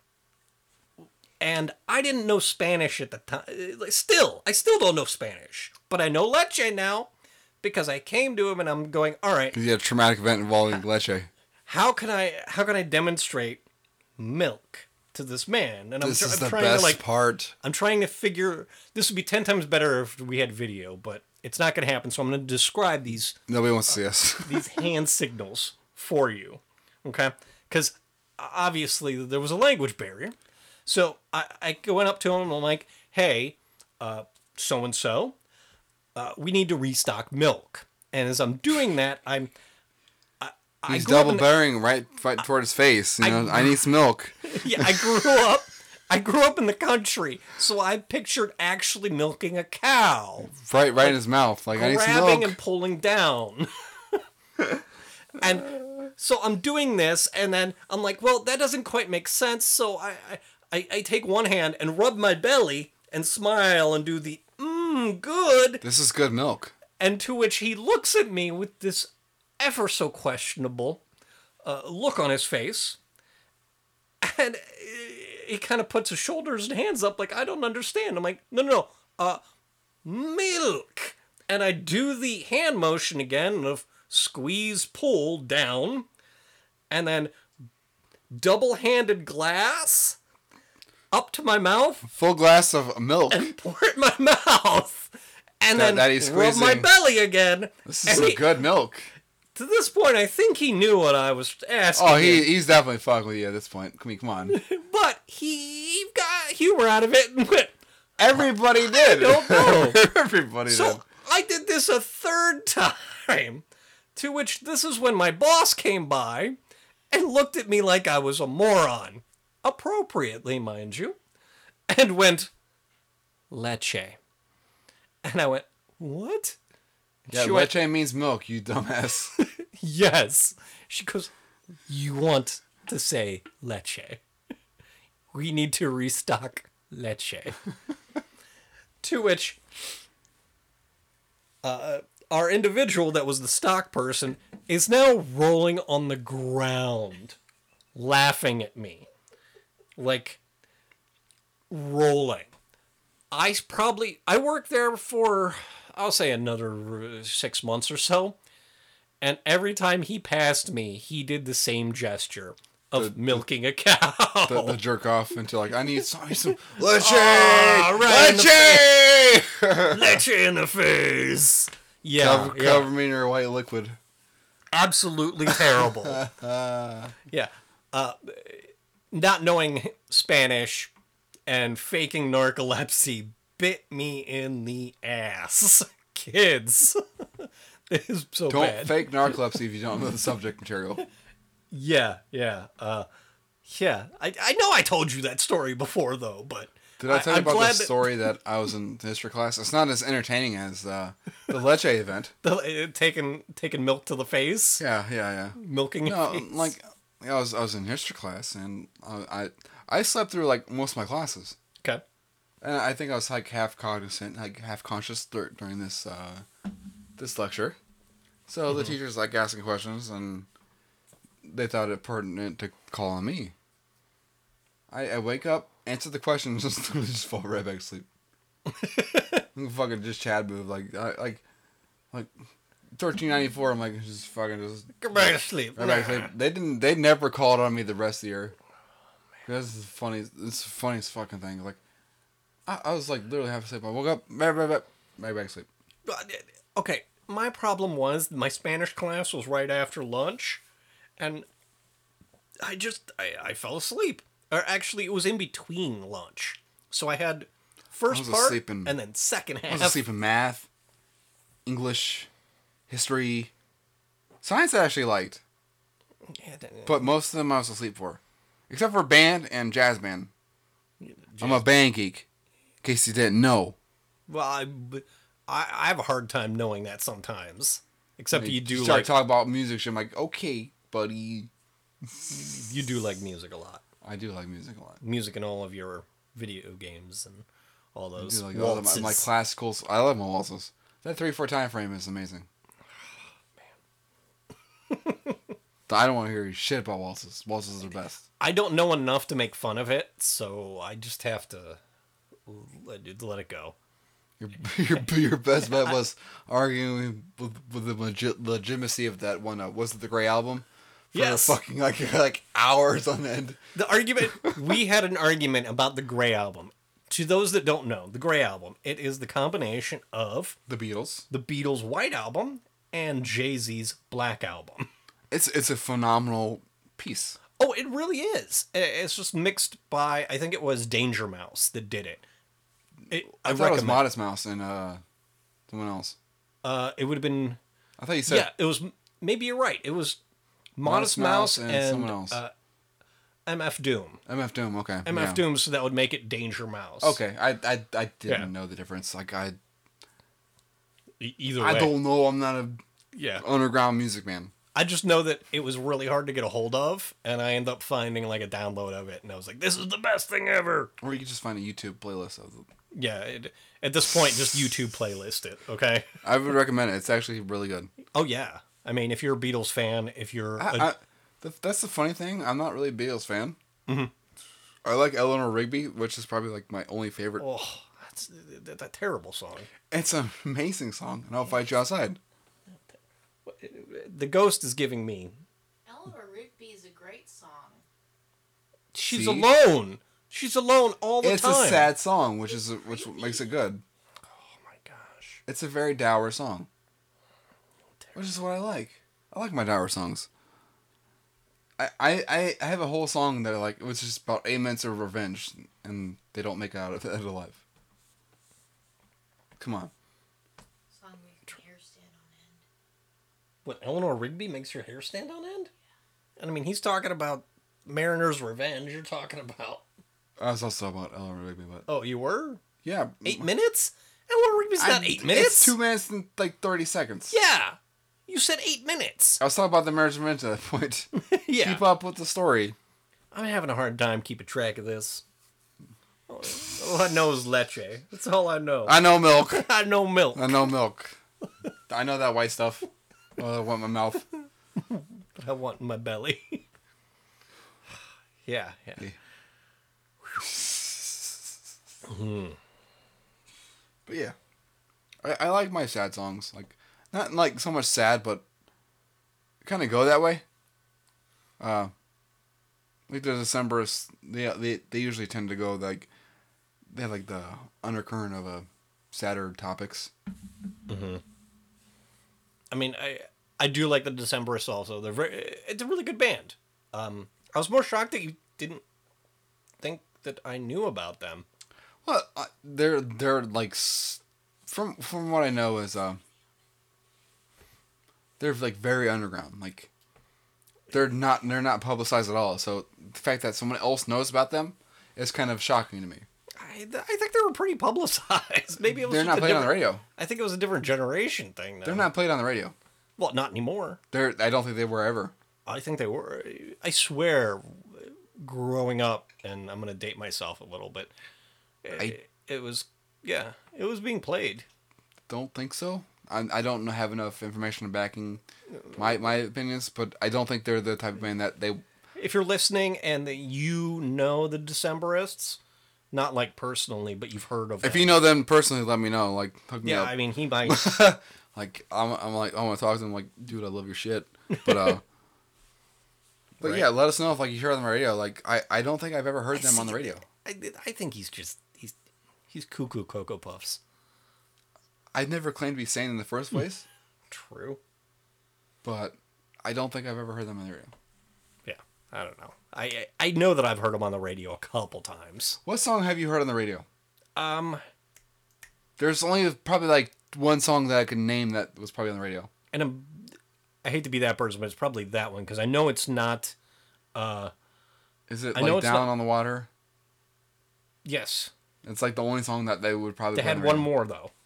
And I didn't know Spanish at the time. Still, I still don't know Spanish. But I know leche now because I came to him and I'm going, all right, Because you had a traumatic event involving leche. how can I how can I demonstrate milk to this man? And I'm, This tr- is I'm the trying best to like part. I'm trying to figure. This would be ten times better if we had video, but it's not going to happen. So I'm going to describe these Nobody wants to see us. these hand signals for you, okay? Because obviously there was a language barrier. So I, I went up to him and I'm like, "Hey, uh, so and so, we need to restock milk." And as I'm doing that, I'm I, I He's grew up double in the- bearing right, right toward his face. You know, I, need some milk. Yeah, I grew up. I grew up in the country, so I pictured actually milking a cow, Right, right in his mouth. Like I need some grabbing milk. and pulling down. And so I'm doing this, and then I'm like, well, that doesn't quite make sense. So I, I, I, I take one hand and rub my belly and smile and do the mmm good, This is good milk. and to which he looks at me with this ever so questionable uh, look on his face, and he kind of puts his shoulders and hands up like, I don't understand. I'm like, no, no, no, uh, milk. And I do the hand motion again of squeeze, pull, down, and then double-handed glass up to my mouth, Full glass of milk. pour it in my mouth, and That- then that he's rub my squeezing. belly again. This And is a he- good milk. To this point, I think he knew what I was asking. Oh, he him, he's definitely fucking with you at this point. I mean, come on. but he got humor out of it and went. Everybody did. don't know. Everybody did. So I did this a third time, to which this is when my boss came by and looked at me like I was a moron, appropriately, mind you, and went, leche. And I went, what? Yeah, She went, leche means milk, you dumbass. yes. She goes, you want to say leche. We need to restock leche. To which uh, our individual that was the stock person is now rolling on the ground, laughing at me. Like, rolling. I s- probably, I worked there for, I'll say another uh, six months or so. And every time he passed me, he did the same gesture of The- milking a cow. the, the jerk off into like, I need some, I need some leche! Ah, right in the leche! Leche in the face. Yeah, cover, yeah. cover me in your white liquid. absolutely terrible. Yeah. Uh, not knowing Spanish and faking narcolepsy bit me in the ass. Kids. It is so Don't bad. fake narcolepsy if you don't know the subject material. Yeah, yeah. Uh, yeah. I, I know I told you that story before, though, but... Did I tell you I'm about the glad that- story that I was in history class? It's not as entertaining as uh, the Leche event. The, uh, taking, taking milk to the face? Yeah, yeah, yeah. Milking your No, face? like I was I was in history class and I I, I slept through like most of my classes. Okay. And I think I was like half cognizant, like half conscious dur- during this uh, this lecture. So the teacher's like asking questions, and they thought it pertinent to call on me. I, I wake up, answer the questions, just just fall right back to sleep. Fucking just Chad move like I, like like thirteen ninety four. I'm like just fucking just Go back to sleep. right back to sleep. They didn't. They never called on me the rest of the year. This is funny. It's the funniest fucking thing. Like. I, I was like literally half asleep. I woke up, right, right, right, right back to sleep. Okay, my problem was my Spanish class was right after lunch, and I just I, I fell asleep. Or actually, it was in between lunch, so I had first I was part asleep in- and then second half. I was asleep in math, English, history, science. I actually liked, Yeah, that- but most of them I was asleep for, except for band and jazz band. I'm a band geek. In case you didn't know. well, I, I I have a hard time knowing that sometimes. Except you do start like talking about music. Shit, I'm like, okay, buddy. you do like music a lot. I do like music a lot. Music in all of your video games and all I those do like all of waltzes. my, my classicals. I love my waltzes. That three four time frame is amazing. I don't want to hear shit about waltzes. Waltzes are the best. I don't know enough to make fun of it, so I just have to let it, let it go. Your, your your best bet was arguing with, with the legit, legitimacy of that one. Uh, was it the Grey album? For Yes. fucking like like hours on end. The argument we had an argument about the Grey album. To those that don't know, the Grey album, it is the combination of The Beatles. the Beatles' White Album and Jay-Z's Black Album. It's it's a phenomenal piece. Oh, it really is. I- It's just mixed by, I think it was Danger Mouse that did it. it I, I, thought it was recommend. Modest Mouse and uh, someone else. Uh, it would have been, I thought you said yeah, it was, maybe you're right. It was Modest, Mouse, and, someone else. Uh, M F Doom. M F Doom. Okay. M F yeah. Doom, so that would make it Danger Mouse. Okay, I I, I didn't Yeah. know the difference. Like I E- Either way. I don't know. I'm not a Yeah. underground music man. I just know that it was really hard to get a hold of, and I ended up finding like a download of it, and I was like, "This is the best thing ever." Or you could just find a YouTube playlist of it. Yeah, it, at this point, just YouTube playlist it, okay? I would recommend it. It's actually really good. Oh yeah, I mean, if you're a Beatles fan, if you're, a, I, I, the, that's the funny thing. I'm not really a Beatles fan. Mm-hmm. I like Eleanor Rigby, which is probably like my only favorite. oh, that's that, that terrible song. It's an amazing song, and I'll fight you outside. The Ghost is giving me. Eleanor Rigby is a great song. She's See? alone. She's alone all the It's time. a sad song, which is which makes it good. Oh my gosh. It's a very dour song, which is what I like. I like my dour songs. I, I, I have a whole song that I like, which is about eight minutes of revenge, and they don't make it out of it alive. Come on. Song makes my hair stand on end. What, Eleanor Rigby makes your hair stand on end? And I mean, he's talking about Mariner's Revenge. You're talking about. I was also about Eleanor Rigby, but Oh, you were? yeah, Eight minutes? Eleanor Rigby's not I- eight minutes. It's two minutes and like thirty seconds. Yeah. You said eight minutes. I was talking about the marriage revenge at that point. Yeah. Keep up with the story. I'm having a hard time keeping track of this. All I know is leche. That's all I know. I know milk. I know milk. I know milk. I know that white stuff. Oh, I want my mouth. I want in my belly. yeah, yeah. Yeah. But yeah, I, I like my sad songs. Like, not like so much sad, but kind of go that way. Uh, like the Decemberists, they they they usually tend to go like they have like the undercurrent of a sadder topics. I mean, I I do like the Decemberists also. They're very, it's a really good band. Um, I was more shocked that you didn't think that I knew about them. Well, uh, they're they're like s- from from what I know is uh they're like very underground. Like they're not they're not publicized at all. So the fact that someone else knows about them is kind of shocking to me. I, I think they were pretty publicized. Maybe it was They're just not a played on the different- radio. I think it was a different generation thing. Though. They're not played on the radio. Well, not anymore. They're I don't think they were ever. I think they were. I swear, growing up, and I'm going to date myself a little bit, I- it, it was, yeah, it was being played. Don't think so. I I don't have enough information backing my my opinions, but I don't think they're the type of band that they. If you're listening and that you know the Decemberists, not like personally, but you've heard of them. If you know them personally, let me know. Like hook me Yeah, up. I mean, he might. Like I'm, I'm like I want to talk to them. Like, dude, I love your shit. But uh, but Right. yeah, let us know if like you hear them on the radio. Like I, I don't think I've ever heard them on the radio. I, I think he's just, he's, he's cuckoo Cocoa Puffs. I've never claimed to be sane in the first place, True. but I don't think I've ever heard them on the radio. Yeah, I don't know. I, I I know that I've heard him on the radio a couple times. What song have you heard on the radio? Um, There's only probably like one song that I can name that was probably on the radio. and I'm, I hate to be that person, but it's probably that one because I know it's not. Uh, Is it I know like it's Down not- on the Water? yes, It's like the only song that they would probably. they play on had the one radio. more though.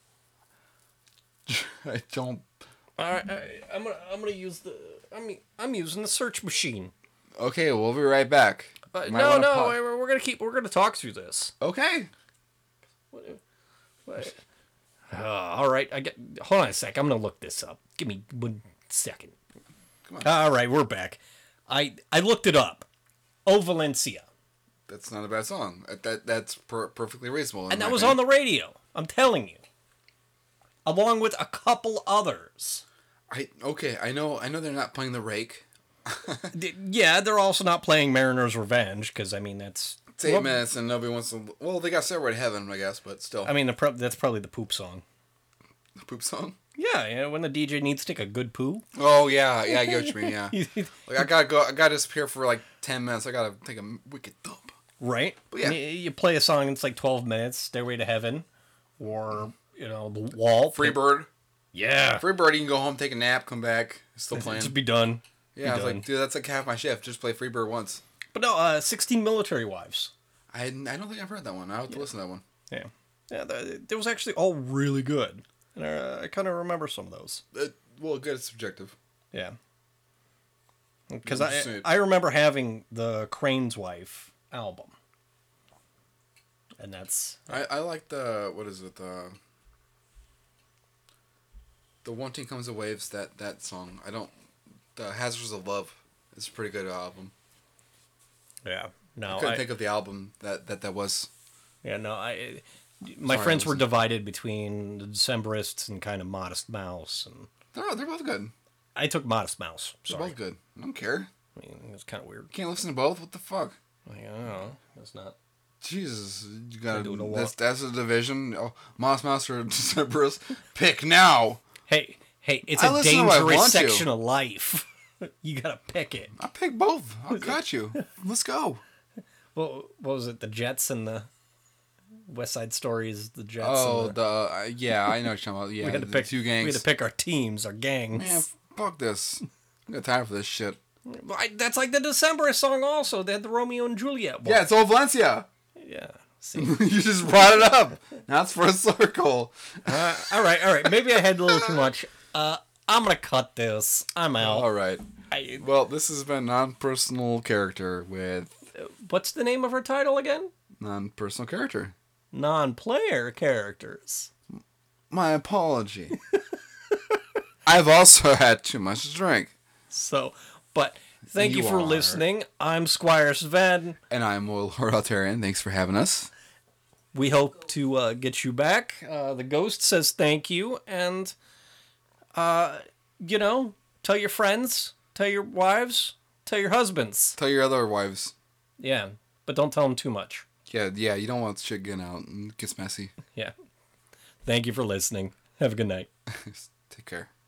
I don't. All right, I, I'm gonna I'm gonna use the I'm I'm using the search machine. Okay, we'll be right back. Uh, You might no, wanna no, pause. we're, we're gonna keep we're gonna talk through this. Okay. What, what? Uh, all right, I get. Hold on a sec. I'm gonna look this up. Give me one second. Come on. All right, we're back. I I looked it up. O Valencia, That's not a bad song. That, that that's per- perfectly reasonable. in and my that was opinion. on the radio. I'm telling you, along with a couple others. I okay. I know. I know they're not playing the Rake. D- Yeah, they're also not playing Mariner's Revenge because I mean that's. It's eight well, minutes and nobody wants to. Well, they got Stairway to Heaven, I guess, but still. I mean, the pro- that's probably the poop song. the poop song. Yeah, you know, when the D J needs to take a good poo. Oh yeah, yeah. I get what you mean. Yeah. Like I gotta go. I gotta disappear for like ten minutes. I gotta take a wicked dump. Right? But yeah. You, you play a song, it's like twelve minutes, Stairway to Heaven, or, you know, The Wall. Freebird. Yeah. Freebird. You can go home, take a nap, come back, still playing. Just be done. Yeah, I was done. like, dude, that's like half my shift. Just play Freebird once. But no, uh, sixteen Military Wives. I I don't think I've heard that one. I have to listen to that one. Yeah. Yeah, th- it was actually all really good. And uh, I kind of remember some of those. Uh, well, good. It's subjective. Yeah. Because I'm I, just saying. I remember having the Crane's Wife album. And that's... I, I like the what is it the the One Team Comes the Waves that that song. I don't the Hazards of Love. It's a pretty good album. Yeah. No, I couldn't I, think of the album that that, that was. yeah, no, I... My Sorry, friends I were wasn't- divided between the Decemberists and kind of Modest Mouse, and They're they're both good. I took Modest Mouse. They're Sorry, both good. I don't care. I mean it's kind of weird. You can't listen to both. What the fuck? Like, I don't know. It's not. Jesus, you got do it a to lot. that's that's a division. Oh, Moss Mouse or Decemberist. Pick now. Hey, hey, it's I a listen to what I dangerous want to. section of life. You gotta pick it. I pick both. I'll cut you. Let's go. Well, what was it? The Jets and the West Side Stories. The Jets. Oh, and the, the uh, yeah, I know what you're talking about. Yeah, we had to the pick two We gangs. had to pick our teams, our gangs. Man, fuck this. I got time for this shit. Well, I, that's like the Decemberist song. Also, they had the Romeo and Juliet one. Yeah, it's old Valencia. Yeah. See. You just brought it up. Now it's for a circle. uh, all right, all right. Maybe I had a little too much. Uh, I'm gonna cut this. I'm out. All right. I, Well, this has been non-personal character with what's the name of her title again? non-personal character. Non-player characters. My apology. I've also had too much to drink. So, but thank you, You for are. listening. I'm Squire Sven. And I'm Will Hortarian. Thanks for having us. We hope to uh, get you back. Uh, the ghost says thank you, and uh, you know, tell your friends, tell your wives, tell your husbands. Tell your other wives. Yeah, but don't tell them too much. Yeah, yeah, you don't want shit getting out and it gets messy. Yeah. Thank you for listening. Have a good night. Take care.